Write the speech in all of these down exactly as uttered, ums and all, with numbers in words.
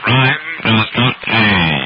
crime does not pay.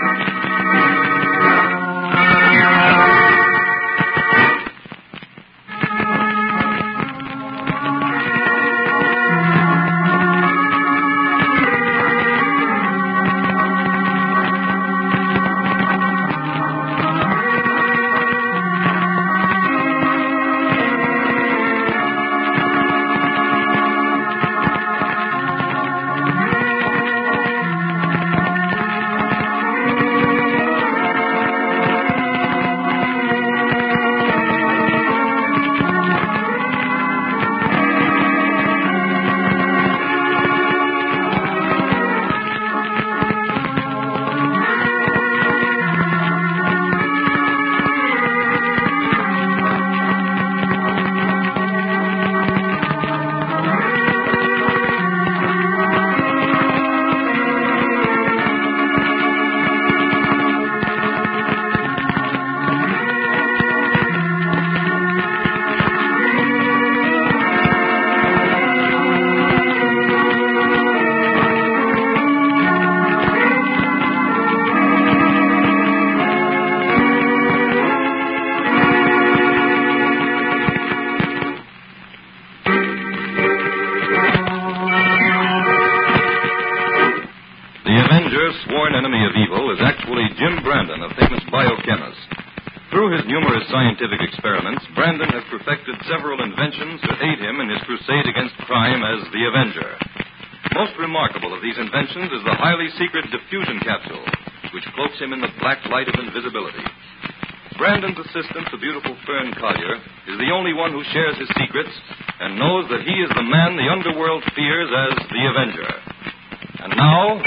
Sworn enemy of evil is actually Jim Brandon, a famous biochemist. Through his numerous scientific experiments, Brandon has perfected several inventions to aid him in his crusade against crime as the Avenger. Most remarkable of these inventions is the highly secret diffusion capsule, which cloaks him in the black light of invisibility. Brandon's assistant, the beautiful Fern Collier, is the only one who shares his secrets and knows that he is the man the underworld fears as the Avenger. And now,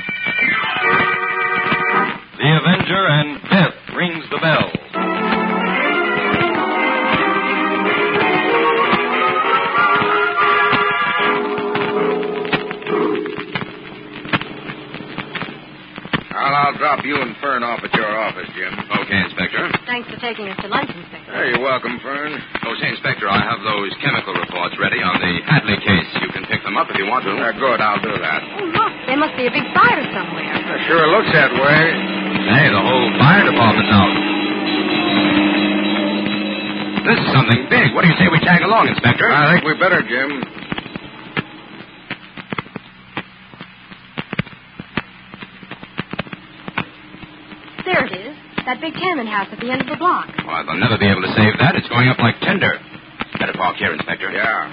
the Avenger and Death rings the bell. Well, I'll drop you and Fern off at your office, Jim. Okay, Inspector. Thanks for taking us to lunch, Inspector. Hey, you're welcome, Fern. Oh, say, Inspector, I have those chemical reports ready on the Hadley case. You can pick them up if you want to. Uh, good, I'll do that. Oh, look, there must be a big fire somewhere. Uh, sure looks that way. Hey, the whole fire department's out. This is something big. What do you say we tag along, Inspector? I think we better, Jim. There it is. That big tenement house at the end of the block. Well, they'll never be able to save that. It's going up like tinder. Better park here, Inspector. Yeah.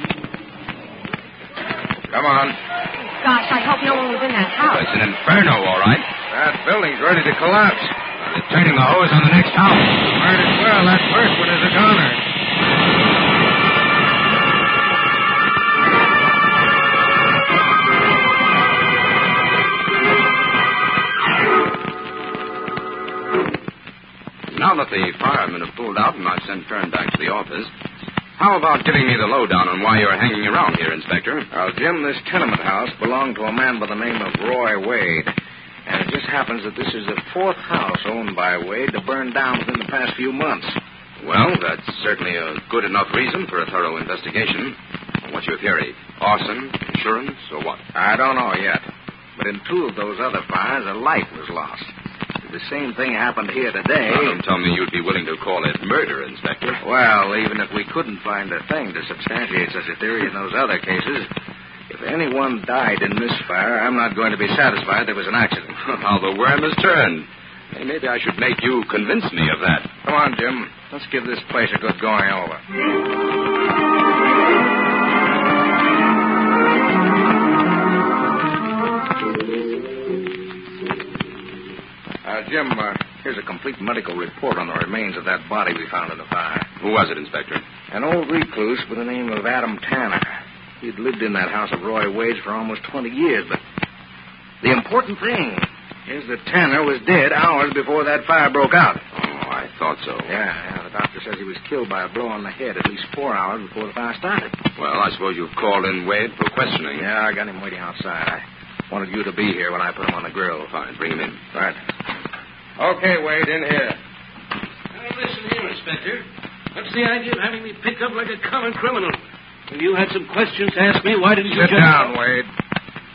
Come on. Gosh, I hope no one was in that house. It's an inferno, all right. That building's ready to collapse. They're turning the hose on the next house. Might as well. That first one is a goner. Now that the firemen have pulled out and I've sent Fern back to the office, how about giving me the lowdown on why you're hanging around here, Inspector? Well, Jim, this tenement house belonged to a man by the name of Roy Wade. And it just happens that this is the fourth house owned by Wade to burn down within the past few months. Well, that's certainly a good enough reason for a thorough investigation. What's your theory? Arson, insurance, or what? I don't know yet. But in two of those other fires, a light was lost. The same thing happened here today. Well, don't tell me you'd be willing to call it murder, Inspector. Well, even if we couldn't find a thing to substantiate such a theory in those other cases, if anyone died in this fire, I'm not going to be satisfied there was an accident. How the worm has turned. Hey, maybe I should make you convince me of that. Come on, Jim. Let's give this place a good going over. Uh, Jim, uh, here's a complete medical report on the remains of that body we found in the fire. Who was it, Inspector? An old recluse by the name of Adam Tanner. He'd lived in that house of Roy Wade's for almost twenty years, but the important thing is that Tanner was dead hours before that fire broke out. Oh, I thought so. Yeah, yeah, the doctor says he was killed by a blow on the head at least four hours before the fire started. Well, I suppose you've called in Wade for questioning. Yeah, I got him waiting outside. I wanted you to be here when I put him on the grill. Fine, bring him in. Right. Okay, Wade, in here. Now, listen here, Inspector. What's the idea of having me picked up like a common criminal? When you had some questions to ask me, why didn't you Sit just... down, Wade. Mister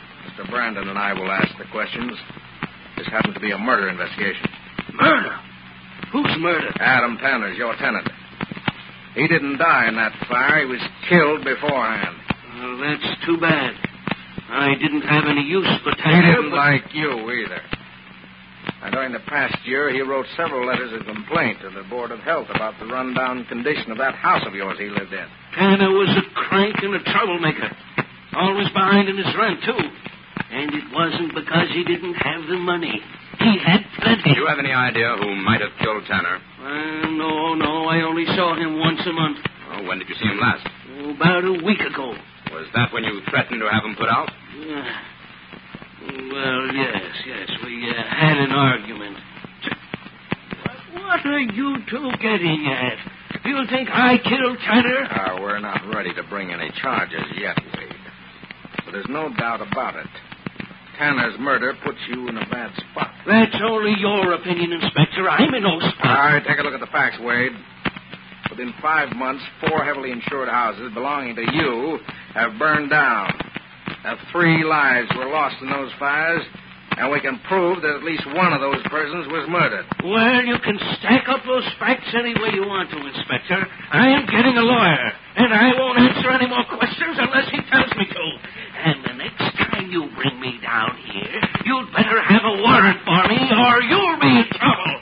Brandon and I will ask the questions. This happens to be a murder investigation. Murder? Who's murdered? Adam Tanner's your tenant. He didn't die in that fire. He was killed beforehand. Well, that's too bad. I didn't have any use for He Tanner. didn't like you either. Now, during the past year, he wrote several letters of complaint to the Board of Health about the rundown condition of that house of yours he lived in. Tanner was a crank and a troublemaker. Always behind in his rent, too. And it wasn't because he didn't have the money. He had plenty. Do you have any idea who might have killed Tanner? Uh, no, no. I only saw him once a month. Oh, when did you see him last? Oh, about a week ago. Was that when you threatened to have him put out? Yeah. Well, yes, yes. We uh, had an argument. What are you two getting at? Do you think I killed Tanner? Uh, we're not ready to bring any charges yet, Wade. But there's no doubt about it. Tanner's murder puts you in a bad spot. That's only your opinion, Inspector. I'm in no spot. All right, take a look at the facts, Wade. Within five months, four heavily insured houses belonging to you have burned down. Now, three lives were lost in those fires, and we can prove that at least one of those persons was murdered. Well, you can stack up those facts any way you want to, Inspector. I am getting a lawyer, and I won't answer any more questions unless he tells me to. And the next time you bring me down here, you'd better have a warrant for me, or you'll be in trouble.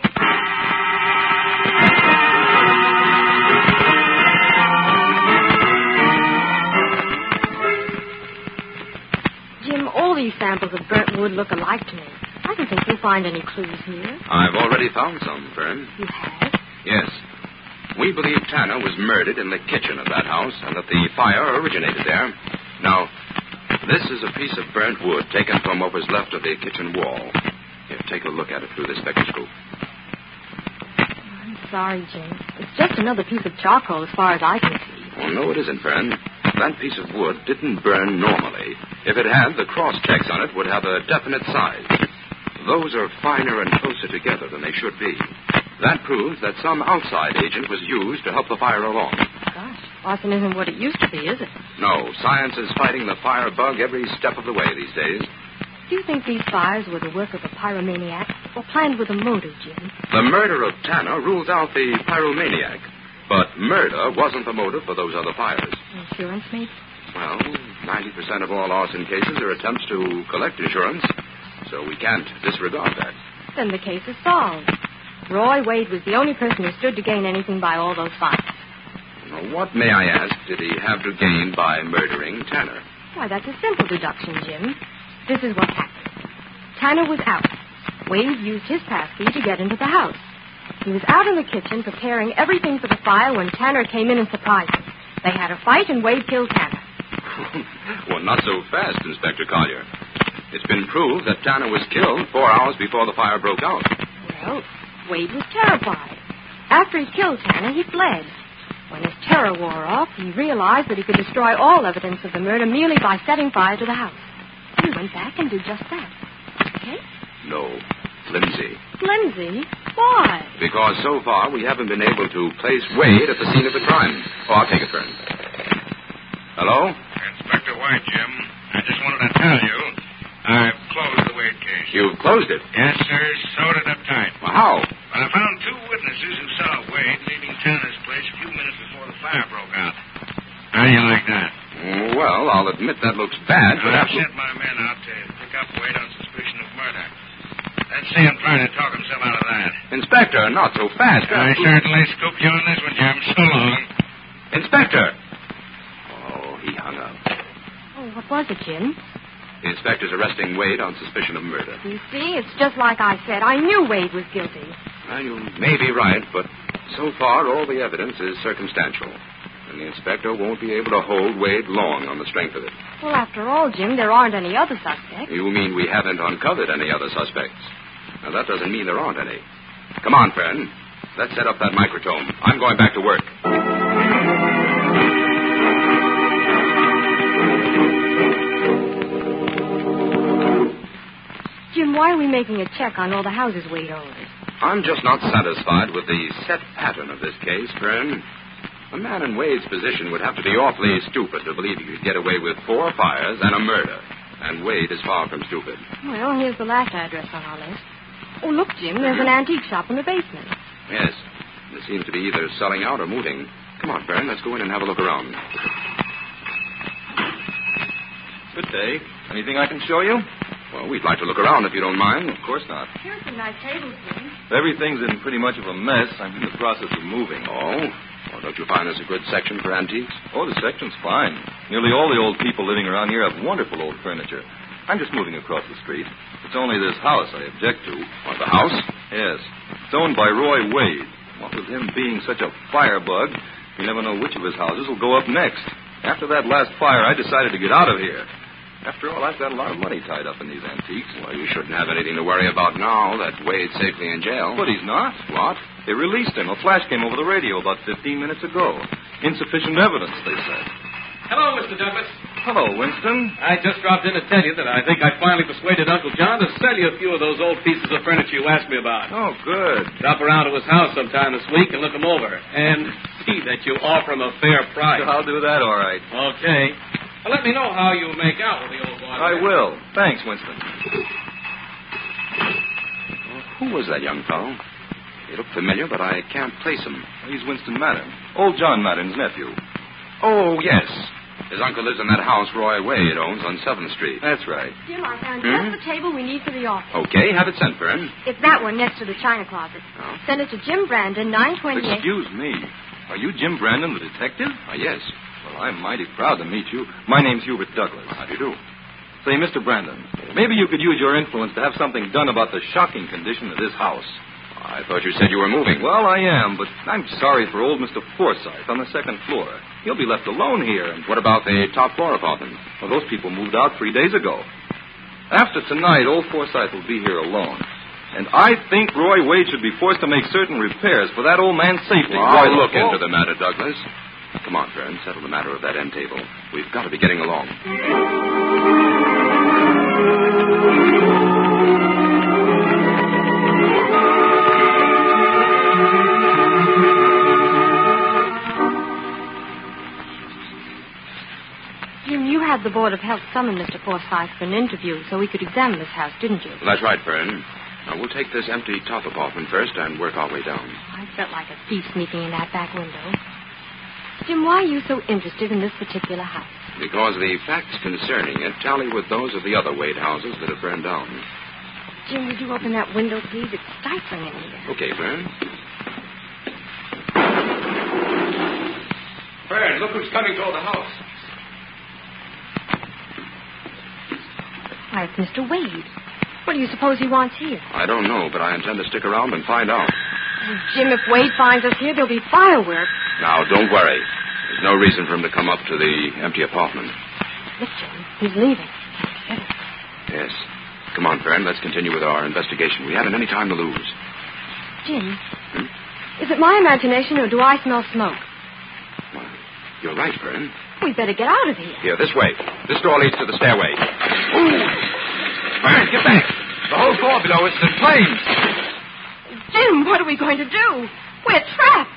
Jim, all these samples of burnt wood look alike to me. I don't think you'll find any clues here. I've already found some, Fern. You have? Yes. We believe Tanner was murdered in the kitchen of that house and that the fire originated there. Now, this is a piece of burnt wood taken from what was left of the kitchen wall. Here, take a look at it through this spectroscope. I'm sorry, Jim. It's just another piece of charcoal as far as I can see. Oh, no, it isn't, Fern. That piece of wood didn't burn normally. If it had, the cross-checks on it would have a definite size. Those are finer and closer together than they should be. That proves that some outside agent was used to help the fire along. Gosh, arson isn't what it used to be, is it? No, science is fighting the fire bug every step of the way these days. Do you think these fires were the work of a pyromaniac or planned with a motive, Jim? The murder of Tanner rules out the pyromaniac. But murder wasn't the motive for those other fires. Insurance, maybe? Well, ninety percent of all arson cases are attempts to collect insurance, so we can't disregard that. Then the case is solved. Roy Wade was the only person who stood to gain anything by all those fires. Now, what, may I ask, did he have to gain by murdering Tanner? Why, that's a simple deduction, Jim. This is what happened. Tanner was out. Wade used his passkey to get into the house. He was out in the kitchen preparing everything for the fire when Tanner came in and surprised him. They had a fight, and Wade killed Tanner. Well, not so fast, Inspector Collier. It's been proved that Tanner was killed four hours before the fire broke out. Well, Wade was terrified. After he killed Tanner, he fled. When his terror wore off, he realized that he could destroy all evidence of the murder merely by setting fire to the house. He went back and did just that. Okay? No, flimsy. Flimsy? Why? Because so far we haven't been able to place Wade at the scene of the crime. Oh, I'll take it, friend. Hello? Inspector White, Jim. I just wanted to tell you I've closed the Wade case. You've closed it? Yes, sir. Sewed it up tight. Well, how? But I found two witnesses who saw Wade leaving Tanner's place a few minutes before the fire broke out. How do you like that? Well, I'll admit that looks bad, but... I've sent my men out to pick up Wade on suspicion of murder. Let's see him trying to talk himself out of that. Inspector, not so fast. I certainly scooped you on this one, Jim. So long. Inspector! Oh, he hung up. Oh, what was it, Jim? The inspector's arresting Wade on suspicion of murder. You see, it's just like I said. I knew Wade was guilty. Well, you may be right, but so far all the evidence is circumstantial. And the inspector won't be able to hold Wade long on the strength of it. Well, after all, Jim, there aren't any other suspects. You mean we haven't uncovered any other suspects? Now, that doesn't mean there aren't any. Come on, friend. Let's set up that microtome. I'm going back to work. Jim, why are we making a check on all the houses Wade owns? I'm just not satisfied with the set pattern of this case, Fern. A man in Wade's position would have to be awfully stupid to believe he could get away with four fires and a murder. And Wade is far from stupid. Well, here's the last address on our list. Oh, look, Jim, there's an antique shop in the basement. Yes. They seem to be either selling out or moving. Come on, Fern, let's go in and have a look around. Good day. Anything I can show you? Well, we'd like to look around if you don't mind. Of course not. Here's some nice tables, Jim. Everything's in pretty much of a mess. I'm in the process of moving. Oh? Well, don't you find this a good section for antiques? Oh, the section's fine. Nearly all the old people living around here have wonderful old furniture. I'm just moving across the street. It's only this house I object to. What, the house? Yes. It's owned by Roy Wade. What with him being such a firebug, you never know which of his houses will go up next. After that last fire, I decided to get out of here. After all, I've got a lot of money tied up in these antiques. Well, you shouldn't have anything to worry about now that Wade's safely in jail. But he's not. What? They released him. A flash came over the radio about fifteen minutes ago. Insufficient evidence, they said. Hello, Mister Douglas. Hello, Winston. I just dropped in to tell you that I think I finally persuaded Uncle John to sell you a few of those old pieces of furniture you asked me about. Oh, good. Drop around to his house sometime this week and look them over. And see that you offer him a fair price. I'll do that all right. Okay. Well, let me know how you make out with the old boy. I will. Thanks, Winston. Well, who was that young fellow? He looked familiar, but I can't place him. He's Winston Madden. Old John Madden's nephew. Oh, yes. His uncle lives in that house Roy Wade owns on seventh Street. That's right. Jim, I found Hmm? just the table we need for the office. Okay, have it sent, Fern. It's that one next to the china closet. Oh. Send it to Jim Brandon, nine twenty-eight. Excuse me. Are you Jim Brandon, the detective? Uh, yes. Well, I'm mighty proud to meet you. My name's Hubert Douglas. How do you do? Say, Mister Brandon, maybe you could use your influence to have something done about the shocking condition of this house. I thought you said you were moving. Well, I am, but I'm sorry for old Mister Forsythe on the second floor. He'll be left alone here. And What about the top floor apartment? well, those people moved out three days ago. After tonight, old Forsythe will be here alone. And I think Roy Wade should be forced to make certain repairs for that old man's safety. Well, I'll Why, look oh, into the matter, Douglas. Come on, Fern, settle the matter of that end table. We've got to be getting along. Jim, you had the Board of Health summon Mister Forsythe for an interview so we could examine this house, didn't you? That's right, Fern. Now, we'll take this empty top apartment first and work our way down. I felt like a thief sneaking in that back window. Jim, why are you so interested in this particular house? Because the facts concerning it tally with those of the other Wade houses that have burned down. Jim, would you open that window, please? It's stifling in here. Okay, Fern. Fern, look who's coming toward the house. Why, it's Mister Wade. What do you suppose he wants here? I don't know, but I intend to stick around and find out. Oh, Jim, if Wade finds us here, there'll be fireworks. Now, don't worry. There's no reason for him to come up to the empty apartment. Look, Jim, he's leaving. Yes. Come on, Fern. Let's continue with our investigation. We haven't any time to lose. Jim, Hmm? is it my imagination or do I smell smoke? Well, you're right, Fern. We'd better get out of here. Here, this way. This door leads to the stairway. Fern, get back. The whole floor below is in flames. Jim, what are we going to do? We're trapped.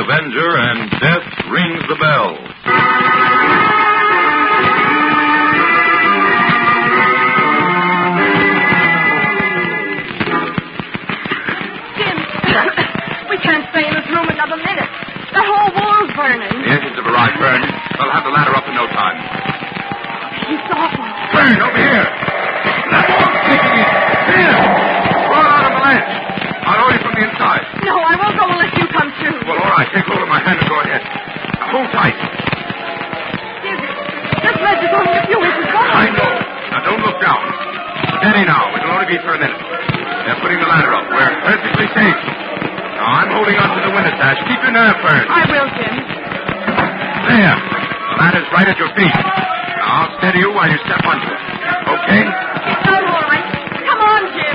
Avenger, and Death Rings the Bell. Jim, we can't stay in this room another minute. The whole wall's burning. The engines have arrived, Fern. They'll have the ladder up in no time. It's awful. Fern, over here. That wall's kicking me. Here. Roll out on the ledge. I'll hold you from the inside. No, I won't go unless you come too. Well, all right. Take hold of my hand and go ahead. Now, hold tight. Jim, this ledge is only a few inches long. I know. Now, don't look down. Steady now. It'll only be for a minute. They're putting the ladder up. We're perfectly safe. Now, I'm holding on to the window sash. Keep your nerve, Fern. I will, Jim. There. The ladder's right at your feet. Now, I'll steady you while you step onto it. Okay? I'm all right. Come on, Jim.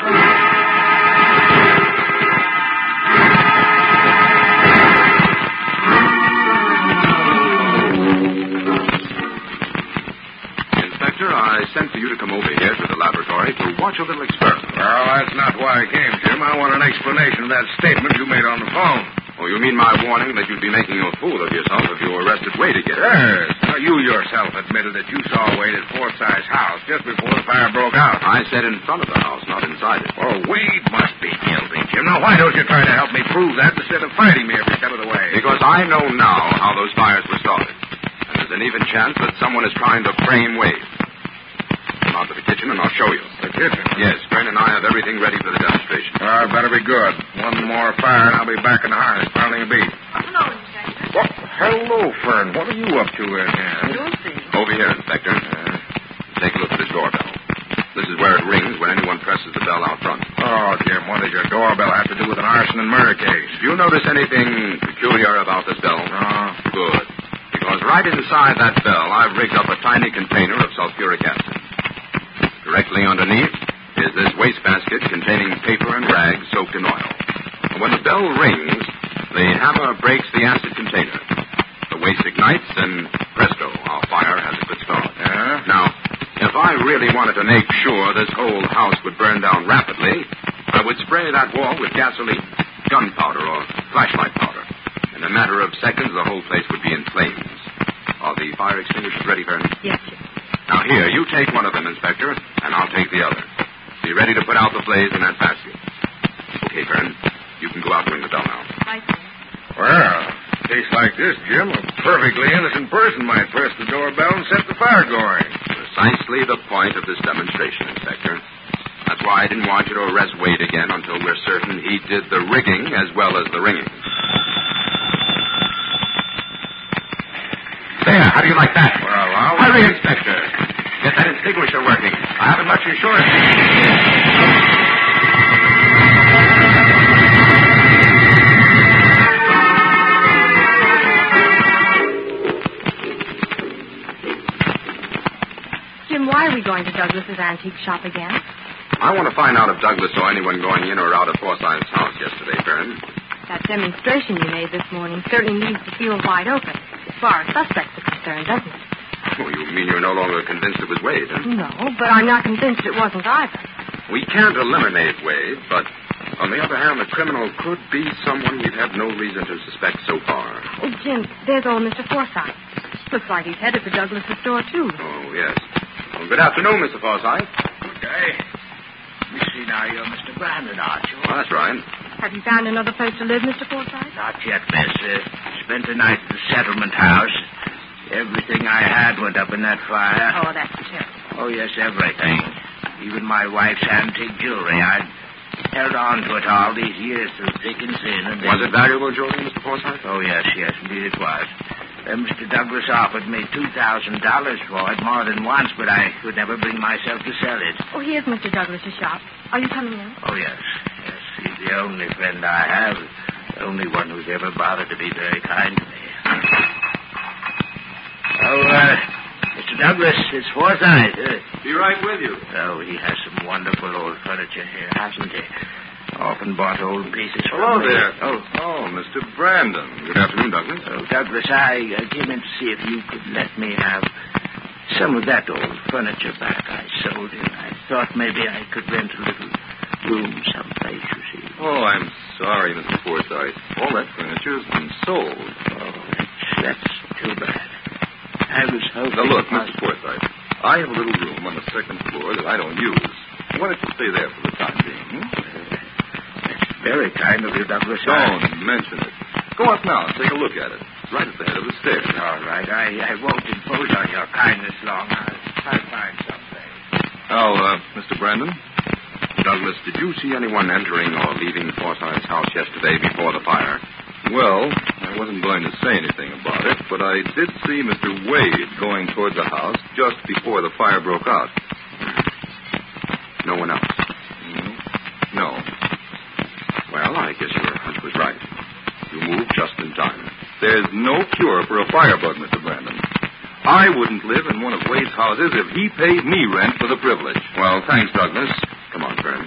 Inspector, I sent for you to come over here to the laboratory to watch a little experiment. Well, that's not why I came, Jim. I want an explanation of that statement you made on the phone. Oh, you mean my warning that you'd be making a fool of yourself if you arrested Wade again? Yes. Now, you yourself admitted that you saw Wade at Forsythe's house just before the fire broke out. I said in front of the house, not inside it. Oh, Wade must be guilty, Jim. Now, why don't you try to help me prove that instead of fighting me every step of the way? Because I know now how those fires were started. And there's an even chance that someone is trying to frame Wade. Come on to the kitchen and I'll show you. The kitchen? Yes, Fern and I have everything ready for the demonstration. Uh, better be good. One more fire and I'll be back in the harness pounding a beat. Hello, Inspector. What? Hello, Fern. What are you up to in here? You'll see. Over here, Inspector. Uh, take a look at this doorbell. This is where it rings when anyone presses the bell out front. Oh, Jim, what does your doorbell have to do with an arson and murder case? Do you notice anything peculiar about this bell? No. Good. Because right inside that bell, I've rigged up a tiny container of sulfuric acid. Directly underneath is this wastebasket containing paper and rags soaked in oil. And when the bell rings, the hammer breaks the acid container. The waste ignites, and presto, our fire has a good start. Yeah? Now, if I really wanted to make sure this whole house would burn down rapidly, I would spray that wall with gasoline, gunpowder, or flashlight powder. In a matter of seconds, the whole place would be in flames. Are the fire extinguishers ready, Vern? Yes, Jim. Now, here, you take one of them, Inspector, and I'll take the other. Be ready to put out the blaze in that basket. Okay, Vern, you can go out and ring the bell now. Right, Jim. Well, a case like this, Jim, a perfectly innocent person might press the doorbell and set the fire going. Precisely the point of this demonstration, Inspector. That's why I didn't want you to arrest Wade again until we're certain he did the rigging as well as the ringing. There, how do you like that? Well, I'll... Hurry, Inspector. Get that extinguisher working. I haven't much insurance. Jim, why are we going to Douglas's antique shop again? I want to find out if Douglas saw anyone going in or out of Forsythe's house yesterday, Fern. That demonstration you made this morning certainly leaves the field wide open, as far as suspects are concerned, doesn't it? Oh, you mean you're no longer convinced it was Wade, huh? No, but I'm not convinced it wasn't either. We can't eliminate Wade, but on the other hand, the criminal could be someone we've had no reason to suspect so far. Oh, Jim, there's old Mister Forsythe. Looks like he's headed for Douglas's store, too. Oh, yes. Well, good afternoon, Mister Forsythe. Good day. You see now, you're Mister Brandon, aren't you? Well, that's right. Have you found another place to live, Mister Forsythe? Not yet, miss. Uh, spent the night at the settlement house. Everything I had went up in that fire. Oh, that's terrible. Oh, yes, everything. Even my wife's antique jewelry. I'd held on to it all these years through thick and thin. And then... Was it valuable jewelry, Mister Forsythe? Oh, yes, yes, indeed it was. Uh, Mister Douglas offered me two thousand dollars for it more than once, but I could never bring myself to sell it. Oh, here's Mister Douglas's shop. Are you coming in? Oh, yes. Yes, he's the only friend I have. The only one who's ever bothered to be very kind to me. Oh, uh, Mister Douglas, it's Forsythe. Uh, Be right with you. oh, he has some wonderful old furniture here, hasn't he? Often bought old pieces from Hello me. there. Oh, Oh, Mister Brandon. Good afternoon, Douglas. oh, Douglas, I uh, came in to see if you could let me have some of that old furniture back I sold him. I thought maybe I could rent a little room someplace, you see. Oh, I'm sorry, Mister Forsythe. All that furniture pictures been sold. Oh, that's, that's too bad. I was hoping... Now, look, Mister Forsythe, I have a little room on the second floor that I don't use. Why don't you stay there for the time being? Hmm? That's very kind of you, Douglas. Don't mention it. Go up now and take a look at it. It's right at the head of the stairs. All right. I, I won't impose on your kindness long. I'll, I'll find something. Now, uh, Mister Brandon? Douglas, did you see anyone entering or leaving Forsythe's house yesterday before the fire? Well, I wasn't going to say anything about it, but I did see Mister Wade going toward the house just before the fire broke out. No one else? Mm, no. Well, I guess your hunch was right. You moved just in time. There's no cure for a firebug, Mister Brandon. I wouldn't live in one of Wade's houses if he paid me rent for the privilege. Well, thanks, Douglas. Come on, Fern.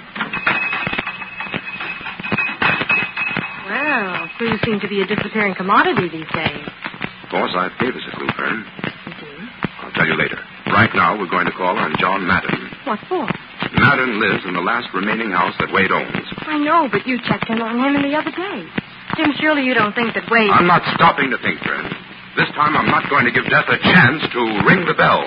Well, clues seem to be a disappearing commodity these days. Forsythe gave us a clue, Fern. Mm-hmm. I'll tell you later. Right now, we're going to call on John Madden. What for? Madden lives in the last remaining house that Wade owns. I know, but you checked in on him the other day. Jim, surely you don't think that Wade... I'm not stopping to think, Fern. This time I'm not going to give Death a chance to ring the bell.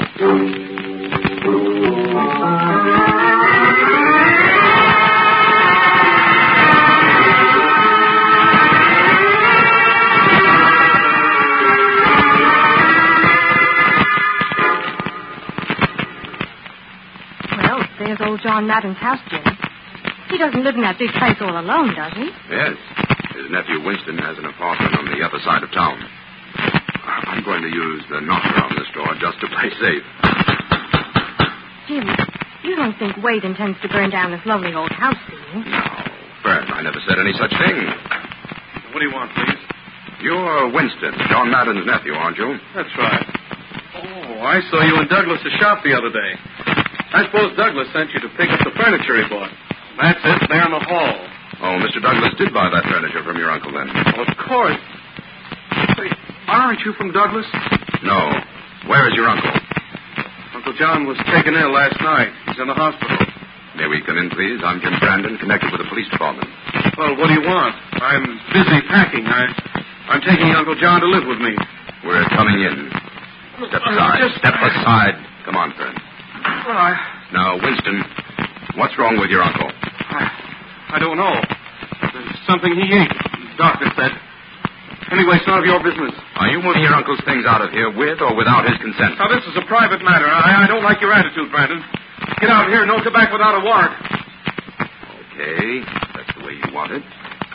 Well, there's old John Madden's house, Jim. He doesn't live in that big place all alone, does he? Yes. His nephew Winston has an apartment on the other side of town. I'm going to use the knocker on this door just to play safe. Jim, you don't think Wade intends to burn down this lovely old house, do you? No, Fern, I never said any such thing. What do you want, please? You're Winston, John Madden's nephew, aren't you? That's right. Oh, I saw you in Douglas' shop the other day. I suppose Douglas sent you to pick up the furniture he bought. That's it, there in the hall. Oh, Mister Douglas did buy that furniture from your uncle, then? Well, of course. Say, aren't you from Douglas? No. Where is your uncle? Uncle John was taken ill last night. He's in the hospital. May we come in, please? I'm Jim Brandon, connected with the police department. Well, what do you want? I'm busy packing. I, I'm taking Uncle John to live with me. We're coming in. Step Uh, aside. just- Step aside. Come on, Fern. Well, I, Now, Winston, what's wrong with your uncle? I, I don't know. There's something he ate, the doctor said. Anyway, it's none of your business. Are you moving your uncle's things out of here with or without his consent? Now, this is a private matter. I, I don't like your attitude, Brandon. Get out of here. No tobacco without a warrant. Okay. That's the way you want it.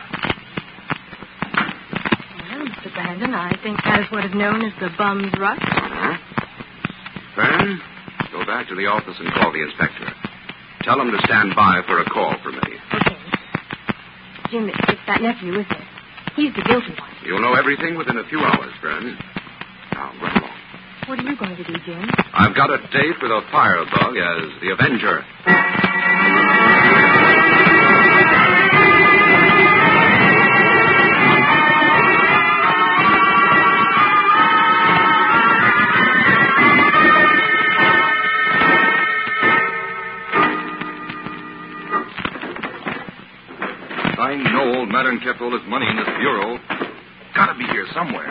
Well, Mister Brandon, I think that is what is known as the bum's rush. Uh-huh. Fern, go back to the office and call the inspector. Tell him to stand by for a call from me. Okay. Jim, it's, it's that nephew, isn't it? He's the guilty one. You'll know everything within a few hours, Fern. Now, run along. What are you going to do, Jim? I've got a date with a firebug as the Avenger. I know old Madden kept all his money in this bureau. Gotta be here somewhere.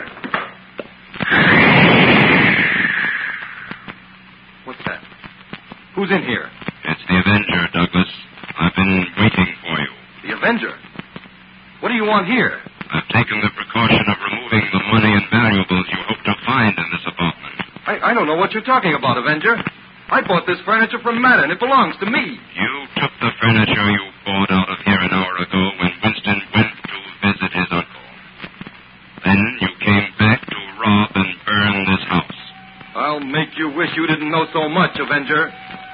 What's that? Who's in here? It's the Avenger, Douglas. I've been waiting for you. The Avenger? What do you want here? I've taken the precaution of removing the money and valuables you hope to find in this apartment. I, I don't know what you're talking about, Avenger. I bought this furniture from Madden. It belongs to me. You took the furniture you bought out of here an hour ago when Winston went to visit his uncle. Then you came back to rob and burn this house. I'll make you wish you didn't know so much, Avenger.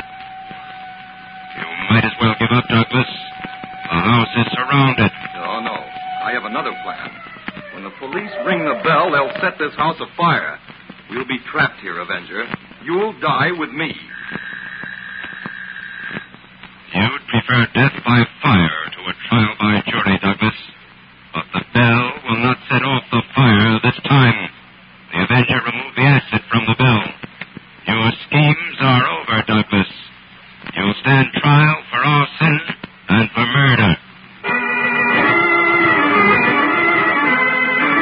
You might as well give up, Douglas. The house is surrounded. Oh, no. I have another plan. When the police ring the bell, they'll set this house afire. We'll be trapped here, Avenger. You'll die with me. You'd prefer death by fire to a trial by jury, Douglas. But the bell will not set off the fire this time. The Avenger removed the acid from the bell. Your schemes are over, Douglas. You'll stand trial for arson and for murder.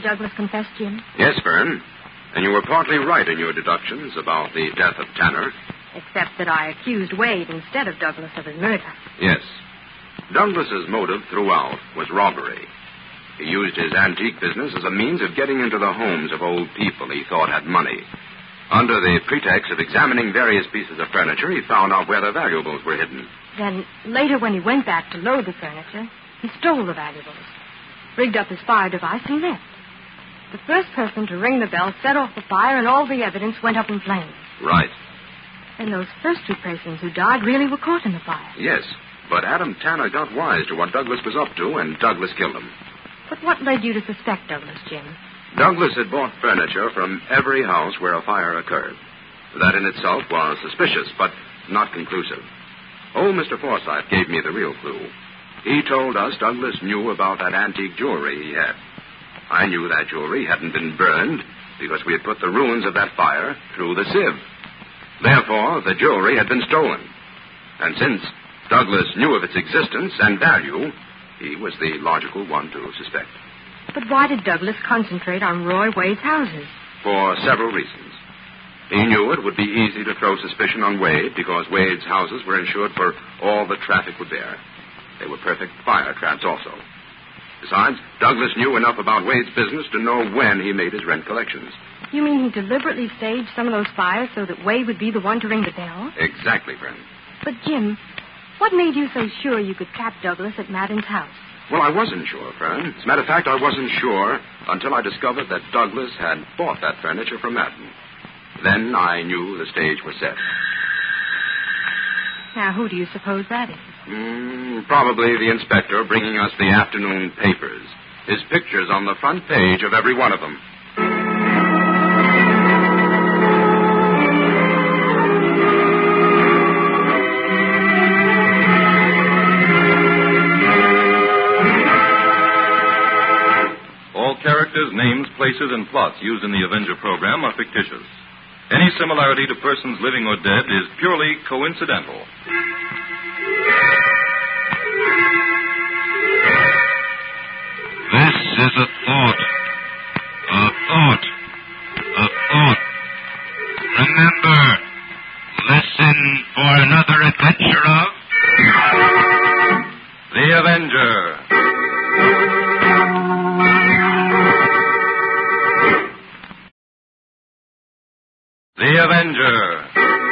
Douglas confessed, Jim? Yes, Fern. And you were partly right in your deductions about the death of Tanner. Except that I accused Wade instead of Douglas of his murder. Yes. Douglas's motive throughout was robbery. He used his antique business as a means of getting into the homes of old people he thought had money. Under the pretext of examining various pieces of furniture, he found out where the valuables were hidden. Then, later when he went back to load the furniture, he stole the valuables, rigged up his fire device, and left. The first person to ring the bell set off the fire, and all the evidence went up in flames. Right. And those first two persons who died really were caught in the fire. Yes, but Adam Tanner got wise to what Douglas was up to, and Douglas killed him. But what led you to suspect Douglas, Jim? Douglas had bought furniture from every house where a fire occurred. That in itself was suspicious, but not conclusive. Old Mister Forsythe gave me the real clue. He told us Douglas knew about that antique jewelry he had. I knew that jewelry hadn't been burned because we had put the ruins of that fire through the sieve. Therefore, the jewelry had been stolen. And since Douglas knew of its existence and value, he was the logical one to suspect. But why did Douglas concentrate on Roy Wade's houses? For several reasons. He knew it would be easy to throw suspicion on Wade because Wade's houses were insured for all the traffic would bear. They were perfect fire traps also. Besides, Douglas knew enough about Wade's business to know when he made his rent collections. You mean he deliberately staged some of those fires so that Wade would be the one to ring the bell? Exactly, friend. But, Jim, what made you so sure you could trap Douglas at Madden's house? Well, I wasn't sure, Fern. As a matter of fact, I wasn't sure until I discovered that Douglas had bought that furniture from Madden. Then I knew the stage was set. Now, who do you suppose that is? Mm, probably the inspector bringing us the afternoon papers. His picture's on the front page of every one of them. All characters, names, places, and plots used in the Avenger program are fictitious. Any similarity to persons living or dead is purely coincidental. This is a thought. A thought. A thought. Remember, listen for another adventure of... The Avenger. The Avenger.